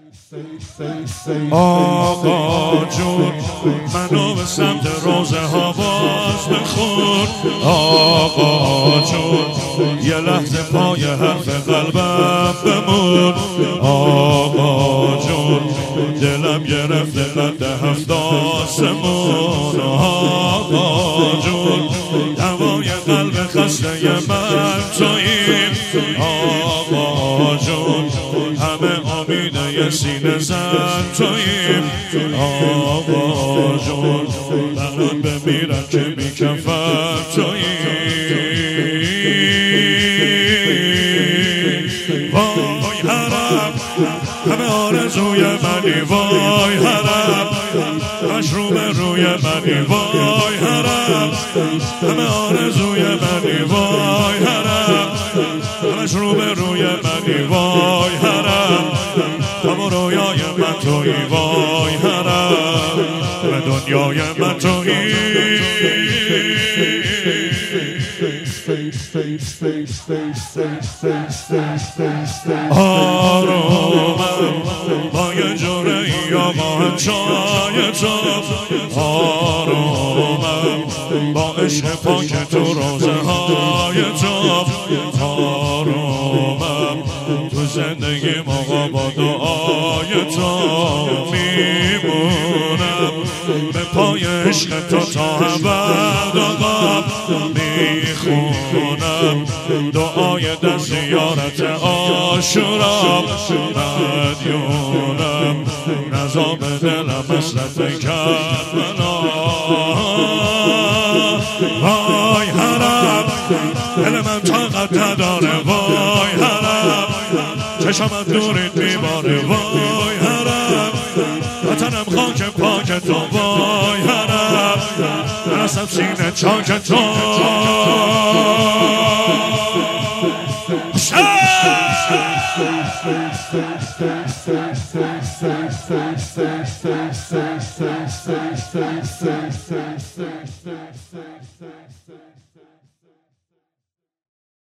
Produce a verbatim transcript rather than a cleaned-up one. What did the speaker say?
آقا جون منو به سمت روزه ها باز بخون. آقا جون یه لحظه پای حرف قلبم بمون. آقا جون دلم گرفته قد هفت آسمون. آقا جون دوای قلب خسته من توییم. آقا جون همه آمیده سینه زن توییم. آقا جون برات بمیرم که میکفم توییم. وای حرم همه آرزوی منی. وای حرم مشروب روی منی. وای حرم همه آرزوی منی. وای حرم مشروب روی منی. وای حرم همه رویای من تویی. وای حرم به دنیای من تویی. آرومم با یه جوره ای آقا چای تو. آرومم با عشق پاک تو روزه های تو. آرومم تو زندگی موقع با دعای تو میمونم. به پای عشق تو تا ابد آقا میخونم. دعای در زیارت عاشورا مدیونم. نظام دلم حسرت کربلا. وای حرم دل من طاقت نداره. وای حرم چشمت نورت میباره. وای حرم وطنم خاک پاک تو. وای حرم نرسم سینه چاک تو. Say